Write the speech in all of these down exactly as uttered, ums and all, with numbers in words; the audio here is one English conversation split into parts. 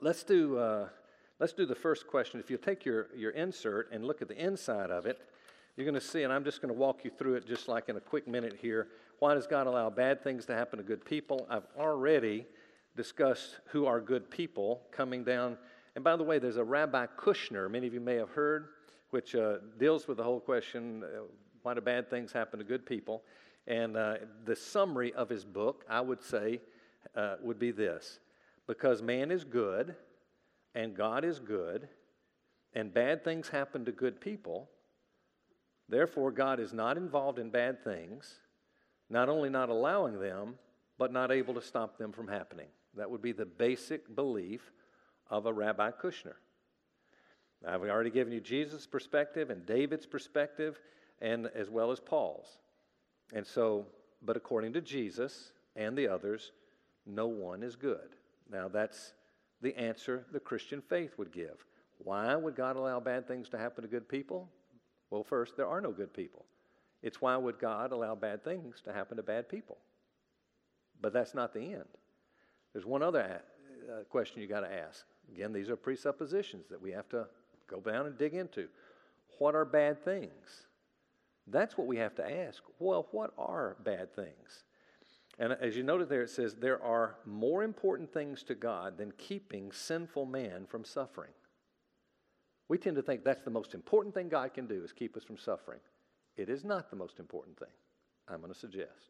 let's do uh, let's do the first question. If you take your, your insert and look at the inside of it, you're going to see, and I'm just going to walk you through it just like in a quick minute here. Why does God allow bad things to happen to good people? I've already discussed who are good people coming down. And by the way, there's a Rabbi Kushner, many of you may have heard, which uh, deals with the whole question, uh, why do bad things happen to good people? And uh, the summary of his book, I would say, uh, would be this. Because man is good, and God is good, and bad things happen to good people, therefore God is not involved in bad things, not only not allowing them, but not able to stop them from happening. That would be the basic belief of a Rabbi Kushner. I've already given you Jesus' perspective and David's perspective, and as well as Paul's. And so, but according to Jesus and the others, no one is good. Now that's the answer the Christian faith would give. Why would God allow bad things to happen to good people? Well, first, there are no good people. It's why would God allow bad things to happen to bad people? But that's not the end. There's one other a- uh, question you got to ask. Again, these are presuppositions that we have to go down and dig into. What are bad things? That's what we have to ask. Well, what are bad things? And as you noted there, it says, there are more important things to God than keeping sinful man from suffering. We tend to think that's the most important thing God can do is keep us from suffering. It is not the most important thing, I'm going to suggest.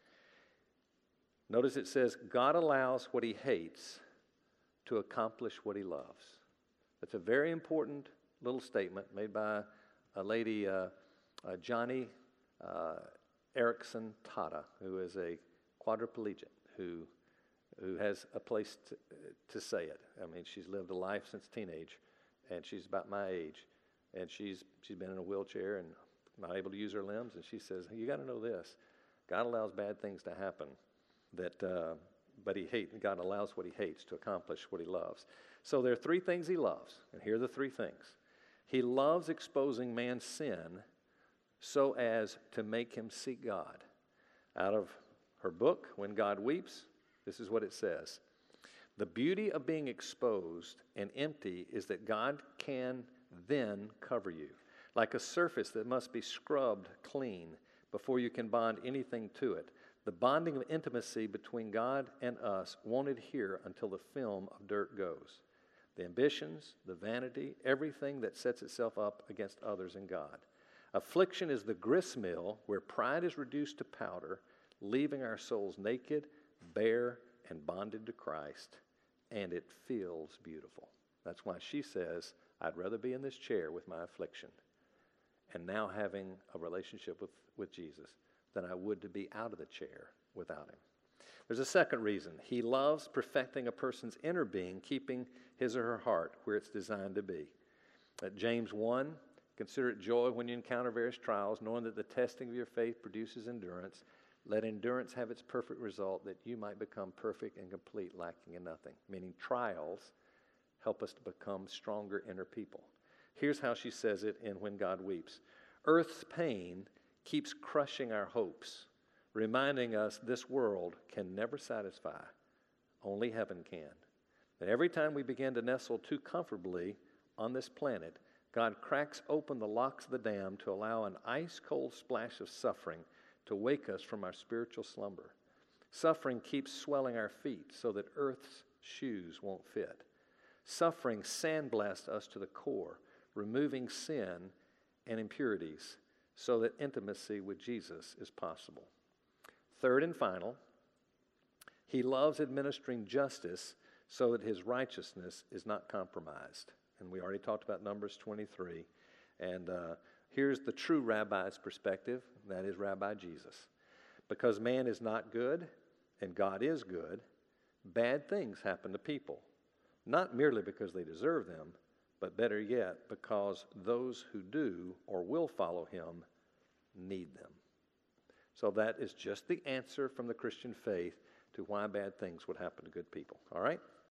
Notice it says, God allows what he hates to accomplish what he loves. That's a very important little statement made by a lady, uh, uh, Johnny uh, Erickson Tata, who is a quadriplegic, who who has a place to, to say it. I mean, she's lived a life since teenage, and she's about my age, and she's she's been in a wheelchair and not able to use her limbs, and she says, you got to know this, God allows bad things to happen, that uh, but he hates, God allows what he hates to accomplish what he loves. So there are three things he loves, and here are the three things. He loves exposing man's sin so as to make him seek God. Out of her book, When God Weeps, this is what it says. The beauty of being exposed and empty is that God can then cover you, like a surface that must be scrubbed clean before you can bond anything to it. The bonding of intimacy between God and us won't adhere until the film of dirt goes. The ambitions, the vanity, everything that sets itself up against others and God. Affliction is the gristmill where pride is reduced to powder, leaving our souls naked, bare, and bonded to Christ, and it feels beautiful. That's why she says, I'd rather be in this chair with my affliction and now having a relationship with, with Jesus than I would to be out of the chair without him. There's a second reason. He loves perfecting a person's inner being, keeping his or her heart where it's designed to be. At James one, consider it joy when you encounter various trials, knowing that the testing of your faith produces endurance. Let endurance have its perfect result, that you might become perfect and complete, lacking in nothing. Meaning trials help us to become stronger inner people. Here's how she says it in When God Weeps. Earth's pain keeps crushing our hopes, reminding us this world can never satisfy. Only heaven can. And every time we begin to nestle too comfortably on this planet, God cracks open the locks of the dam to allow an ice-cold splash of suffering to wake us from our spiritual slumber. Suffering keeps swelling our feet so that earth's shoes won't fit. Suffering sandblasts us to the core, removing sin and impurities so that intimacy with Jesus is possible. Third and final, he loves administering justice so that his righteousness is not compromised. And we already talked about Numbers twenty-three. And uh, here's the true rabbi's perspective, that is Rabbi Jesus. Because man is not good and God is good, bad things happen to people. Not merely because they deserve them, but better yet, because those who do or will follow him need them. So that is just the answer from the Christian faith to why bad things would happen to good people. All right?